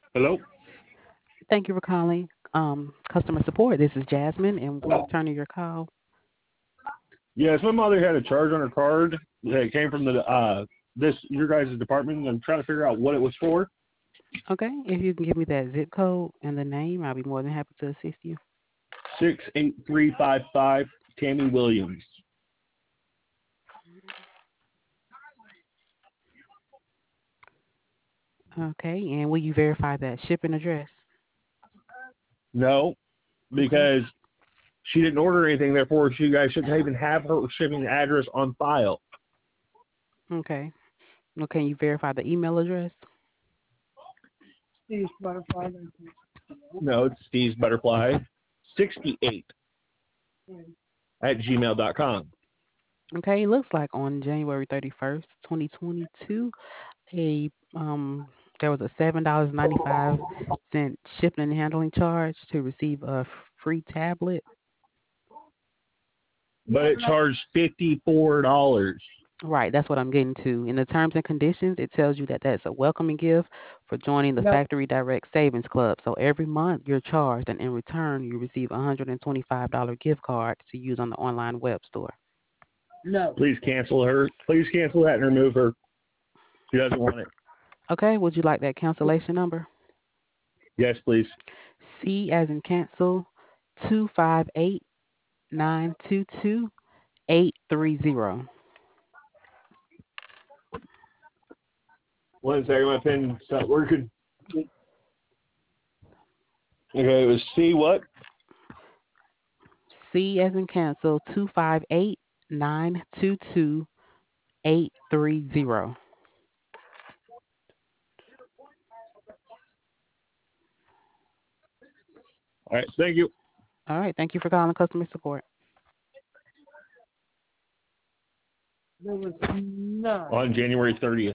Hello? Thank you for calling customer support. This is Jasmine, and we're returning your call. Yes, my mother had a charge on her card that came from the this your guys' department, and I'm trying to figure out what it was for. Okay, if you can give me that zip code and the name, I'll be more than happy to assist you. 68355 Tammy Williams. Okay, and will you verify that shipping address? No, Okay, because she didn't order anything, therefore you guys shouldn't even have her shipping address on file. okay. Well, can you verify the email address? No, it's Steve's Butterfly 68 at gmail.com. Okay, it looks like on January 31st, 2022, a there was a $7.95 shipping and handling charge to receive a free tablet. But it charged $54. Right, that's what I'm getting to. In the terms and conditions, it tells you that that's a welcoming gift for joining the Factory Direct Savings Club. So every month you're charged, and in return, you receive a $125 gift card to use on the online web store. Please cancel her. Please cancel that and remove her. She doesn't want it. Okay, would you like that cancellation number? Yes, please. C as in cancel, 258-922-830. One second, my pen's not working. Okay, it was C what? C as in cancel, 258-922-830. All right, thank you. All right, thank you for calling customer support. On January 30th.